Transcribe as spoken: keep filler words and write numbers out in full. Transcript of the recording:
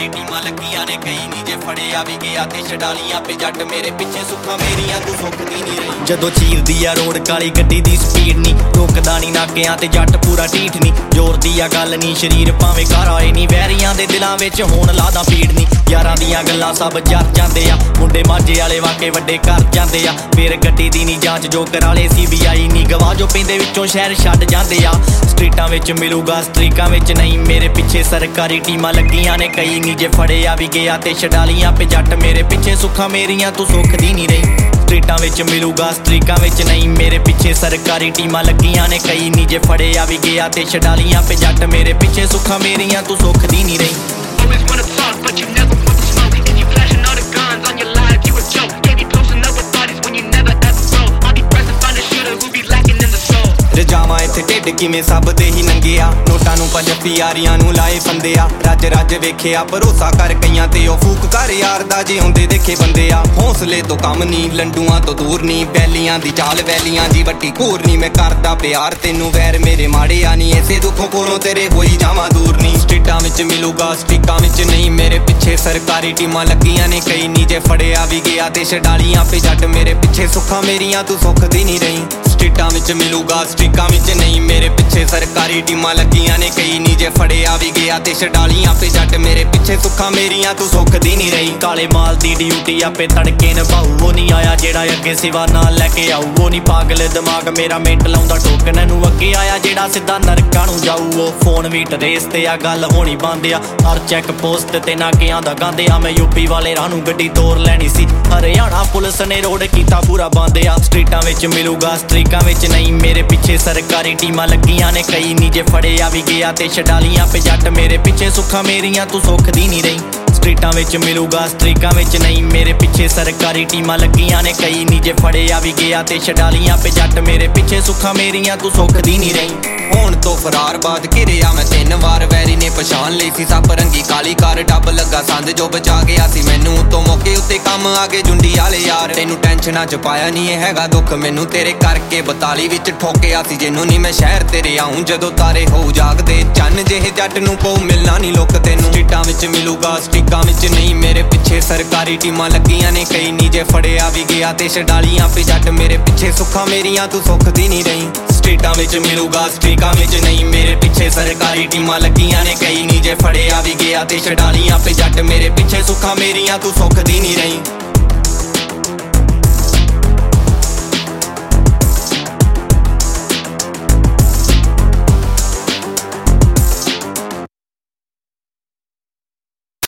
ਸਰਕਾਰੀ ਟੀਮਾਂ ਲੱਗੀਆਂ ਨੇ ਕਈ ਨੀ ਜੇ ਫੜਿਆ ਵੀ ਗਿਆ ਤੇ ਛਡਾਲੀਆਂ ਪੇ ਜੱਟ ਮੇਰੇ ਪਿੱਛੇ ਸੁੱਖਾਂ ਮੇਰੀਆਂ ਤੂੰ ਸੁੱਖਦੀ ਨਹੀਂ ਰਹੀ। ਜਦੋਂ ਚੀਰਦੀ ਆ ਰੋਡ ਕਾਲੀ ਗੱਡੀ ਦੀ ਸਪੀਡ ਨੀ ਰੁਕਦਾ ਨੀ ਨਾਕਿਆਂ ਤੇ ਜੱਟ ਪੂਰਾ ਢੀਠ ਨੀ ਜ਼ੋਰ ਦੀ ਆ ਗੱਲ ਨੀ ਸ਼ਰੀਰ ਭਾਵੇਂ ਘਰ ਆਏ ਨੀ ਵੈਰੀਆਂ ਦੇ ਦਿਲਾਂ ਵਿੱਚ ਹੁਣ ਲਾਦਾ ਫੀਡ ਨੀ ਯਾਰਾਂ ਦੀਆਂ ਗੱਲਾਂ ਸਭ ਜਰ ਜਾਂਦੇ ਆ ਮੁੰਡੇ ਮਾਝੇ ਵਾਲੇ ਵਾਕੇ ਵੱਡੇ ਕਰ ਜਾਂਦੇ ਆ ਫੇਰ ਗੱਡੀ ਦੀ ਨੀ ਜਾਂਚ ਜੋ ਕਰਾਲੇ ਸੀ ਬੀ ਆਈ ਨੀ ਗਵਾਹ ਜੋ ਪੈਂਦੇ ਵਿੱਚੋਂ ਸ਼ਹਿਰ ਛੱਡ ਜਾਂਦੇ ਆ ਸਟਰੀਟਾਂ ਵਿੱਚ ਮਿਲੂਗਾ ਸਟਰੀਕਾਂ ਵਿੱਚ ਨਹੀਂ ਮੇਰੇ ਪਿੱਛੇ ਸਰਕਾਰੀ ਟੀਮਾਂ ਲੱਗੀਆਂ ਨੇ ਕਈ ਨੀ ਜੇ ਫੜਿਆ ਵੀ ਗਿਆ ਤੇ ਛਡਾਲੀਆਂ ਪੇ ਜੱਟ ਮੇਰੇ ਪਿੱਛੇ ਸੁੱਖਾਂ ਮੇਰੀਆਂ ਤੂੰ ਸੁੱਖਦੀ ਨਹੀਂ ਰਹੀ। ਸਟਰੀਟਾਂ ਵਿੱਚ ਮਿਲੂਗਾ ਸਟਰੀਕਾਂ ਵਿੱਚ ਨਹੀਂ ਮੇਰੇ ਪਿੱਛੇ ਸਰਕਾਰੀ ਟੀਮਾਂ ਲੱਗੀਆਂ ਨੇ ਕਈ ਨੀ ਜੇ ਫੜਿਆ ਵੀ ਗਿਆ ਤੇ ਛਡਾਲੀਆਂ ਪੇ ਜੱਟ ਮੇਰੇ ਪਿੱਛੇ ਸੁੱਖਾਂ ਮੇਰੀਆਂ ਤੂੰ ਸੁੱਖਦੀ ਨਹੀਂ ਰਹੀ। Always wanna talk, but you never want the smoke. And you flashing all the guns on your life, you a joke. Can't be posting up with bodies when you never ever broke. I'll be pressing find a shooter who be lacking in the soul. ਰਜਾਵਾਂ ਇੱਥੇ ਢਿੱਡ ਕਿਵੇਂ ਸਭ ਦੇ ਹੀ ਨੰਗਿਆ ਨੋਟਾਂ ਨੂੰ ਪੰਜਾਬੀ ਯਾਰੀਆਂ ਨੂੰ ਲਾਏ ਫੰਦਿਆ ਰੱਜ ਰੱਜ ਵੇਖਿਆ ਭਰੋਸਾ ਕਰ ਕਈਆਂ ਤੇ ਉਹ ਫੂਕ ਕਰ ਯਾਰ ਦਾ ਜੇ ਆਉਂਦੇ ਦੇਖੇ ਬੰਦੇ ਆ ਹੌਸਲੇ ਤੋਂ ਕੰਮ ਨਹੀਂ ਲੰਡੂਆਂ ਤੋਂ ਦੂਰ ਨਹੀਂ ਬੈਲੀਆਂ ਦੀ ਚਾਲ ਵੈਲੀਆਂ ਦੀ ਵੱਟੀ ਘੂਰ ਨਹੀਂ ਮੈਂ ਕਰਦਾ ਪਿਆਰ ਤੈਨੂੰ ਵੈਰ ਮੇਰੇ ਮਾੜੇ ਆ ਨਹੀਂ ਐਸੇ ਦੁੱਖੋਂ ਕੋਲੋਂ ਤੇਰੇ ਹੋਈ ਜਾਵਾਂ ਦੂਰ ਨਹੀਂ ਸਟਰੀਟਾਂ ਵਿੱਚ ਮਿਲੂਗਾ ਸਟੀਕਾਂ ਵਿੱਚ ਨਹੀਂ ਮੇਰੇ ਪਿੱਛੇ ਸਰਕਾਰੀ ਟੀਮਾਂ ਲੱਗੀਆਂ ਨੇ ਕਈ ਨੀ ਜੇ ਫੜਿਆ ਵੀ ਗਿਆ ਤੇ ਛਡਾਲੀਆਂ ਪੇ ਜੱਟ ਮੇਰੇ ਪਿੱਛੇ ਸੁੱਖਾਂ ਮੇਰੀਆਂ ਤੂੰ ਸੁੱਖਦੀ ਨਹੀਂ ਰਹੀ। ਸਟਰੀਟਾਂ ਵਿੱਚ ਮਿਲੂਗਾ ਸਟੀਕਾਂ ਵਿੱਚ ਨਹੀਂ ਮੇਰੇ ਪਿੱਛੇ ਸਰਕਾਰੀ ਟੀਮਾਂ ਲੱਗੀਆਂ ਨੇ ਕਈ ਨੀ ਜੇ ਫੜਿਆ ਵੀ ਗਿਆ ਤੇ ਛਡਾਲੀਆਂ ਪੇ ਜੱਟ ਮੇਰੇ ਪਿੱਛੇ ਸੁੱਖਾਂ ਮੇਰੀਆਂ ਤੂੰ ਸੁੱਖਦੀ ਨਹੀਂ ਰਹੀ। ਕਾਲੇ ਮਾਲ ਦੀ ਡਿਊਟੀ ਆਪੇ ਤੜਕੇ ਨਿਭਾਊ ਉਹ ਨਹੀਂ ਆਇਆ ਜਿਹੜਾ ਅੱਗੇ ਸਿਵਾ ਨਾਲ ਲੈ ਕੇ ਆਊ ਉਹ ਨਹੀਂ ਪਾਗਲ ਦਿਮਾਗ ਮੇਰਾ ਮਿੰਟ ਲਾਉਂਦਾ ਟੋਕਨ ਨੂੰ ਅੱਗੇ ਆਇਆ ਜਿਹੜਾ ਸਿੱਧਾ ਨਰਕਾਂ ਨੂੰ ਜਾਊ ਉਹ ਫੋਨ ਵੀ ਟਰੇਸ ਤੇ ਆ ਗੱਲ ਹੋਣੀ ਬੰਦ ਆ ਹਰ ਚੈੱਕ ਪੋਸਟ ਤੇ ਨਾਕਿਆਂ ਦਾ ਗੰਦ ਆ ਮੈਂ ਯੂਪੀ ਵਾਲੇ ਰਾਹ ਨੂੰ ਗੱਡੀ ਤੋਰ ਲੈਣੀ ਸੀ ਹਰਿਆਣਾ ਪੁਲਿਸ ਨੇ ਰੋਡ ਕੀਤਾ ਪੂਰਾ ਬੰਦ ਆ ਸਟਰੀਟਾਂ ਵਿੱਚ ਮਿਲੂਗਾ ਸਟਰੀਕਾਂ ਵਿੱਚ ਨਹੀਂ ਮੇਰੇ ਪਿੱਛੇ ਸਰਕਾਰੀ ਟੀਮਾਂ ਲੱਗੀਆਂ ਨੇ ਕਈ ਨੀ ਜੇ ਫੜਿਆ ਵੀ ਗਿਆ ਤੇ ਛਡਾਲੀਆਂ ਪੇ ਜੱਟ ਮੇਰੇ ਪਿੱਛੇ ਸੁੱਖਾਂ ਮੇਰੀਆਂ ਤੂੰ ਸੁੱਖਦੀ ਨਹੀਂ ਰਹੀ। ਸਟਰੀਟਾਂ ਵਿੱਚ ਮਿਲੂਗਾ ਸਟਰੀਕਾਂ ਵਿੱਚ ਨਹੀਂ ਮੇਰੇ ਪਿੱਛੇ ਸਰਕਾਰੀ ਟੀਮਾਂ ਲੱਗੀਆਂ ਨੇ ਕਈ ਨੀ ਜੇ ਫੜਿਆ ਵੀ ਗਿਆ ਤੇ ਛਡਾਲੀਆਂ ਪੇ ਜੱਟ ਮੇਰੇ ਪਿੱਛੇ ਸੁੱਖਾਂ ਮੇਰੀਆਂ ਤੂੰ ਸੁੱਖਦੀ ਨਹੀਂ ਰਹੀ। ਹੁਣ ਤੋਂ ਫਰਾਰ ਬਾਦ ਘਿਰਿਆ ਮੈਂ ਤਿੰਨ ਵਾਰ ਵੈਰੀ ਨੇ ਪਛਾਣ ਲਈ ਸੀ ਸੱਪ ਰੰਗੀ ਕਾਲੀ ਕਾਰ ਡੱਬ ਲੱਗਾ ਸੰਦ ਜੋ ਬਚਾ ਗਿਆ ਸੀ ਮੈਨੂੰ ਤੋਂ ਮੌਕੇ ਉੱਤੇ ਕੰਮ ਆ ਗਏ ਜੁੰਡੀ ਵਾਲੇ ਯਾਰ ਤੈਨੂੰ ਟੈਨਸ਼ਨਾਂ ਚ ਪਾਇਆ ਨਹੀਂ ਇਹ ਹੈਗਾ ਦੁੱਖ ਮੈਨੂੰ ਤੇਰੇ ਕਰਕੇ ਬਤਾਲੀ ਵਿੱਚ ਠੋਕਿਆ ਸੀ ਜਿਹਨੂੰ ਨਹੀਂ ਮੈਂ ਸ਼ਹਿਰ ਤੇਰੇ ਆਉਂ ਜਦੋਂ ਤਾਰੇ ਹੋ ਜਾਗਦੇ ਚੰਨ ਜਿਹੇ ਜੱਟ ਨੂੰ ਪਊ ਮਿਲਣਾ ਨਹੀਂ ਲੁੱਕ ਤੈਨੂੰ ਸਟਰੀਟਾਂ ਵਿੱਚ ਮਿਲੂਗਾ ਸਟੀਕਾਂ ਵਿੱਚ ਨਹੀਂ ਮੇਰੇ ਪਿੱਛੇ ਸਰਕਾਰੀ ਟੀਮਾਂ ਲੱਗੀਆਂ ਨੇ ਕਈ ਨੀ ਜੇ ਫੜਿਆ ਵੀ ਗਿਆ ਤੇ ਛਡਾਲੀਆਂ ਪੇ ਜੱਟ ਮੇਰੇ ਪਿੱਛੇ ਸੁੱਖਾਂ ਮੇਰੀਆਂ ਤੂੰ ਸੁੱਖਦੀ ਨਹੀਂ ਰਹੀ। ਸਟਰੀਟਾਂ ਵਿੱਚ ਮਿਲੂਗਾ ਸਟਰੀਕਾਂ ਵਿੱਚ ਨਹੀਂ ਮੇਰੇ ਪਿੱਛੇ ਸਰਕਾਰੀ ਟੀਮਾਂ ਲੱਗੀਆਂ ਨੇ ਕਈ ਨੀ ਜੇ ਫੜਿਆ ਵੀ ਗਿਆ ਤੇ ਛਡਾਲੀਆਂ ਪੇ ਜੱਟ ਮੇਰੇ ਪਿੱਛੇ ਸੁੱਖਾਂ ਮੇਰੀਆਂ ਤੂੰ ਸੁੱਖਦੀ ਨਹੀਂ ਰਹੀ।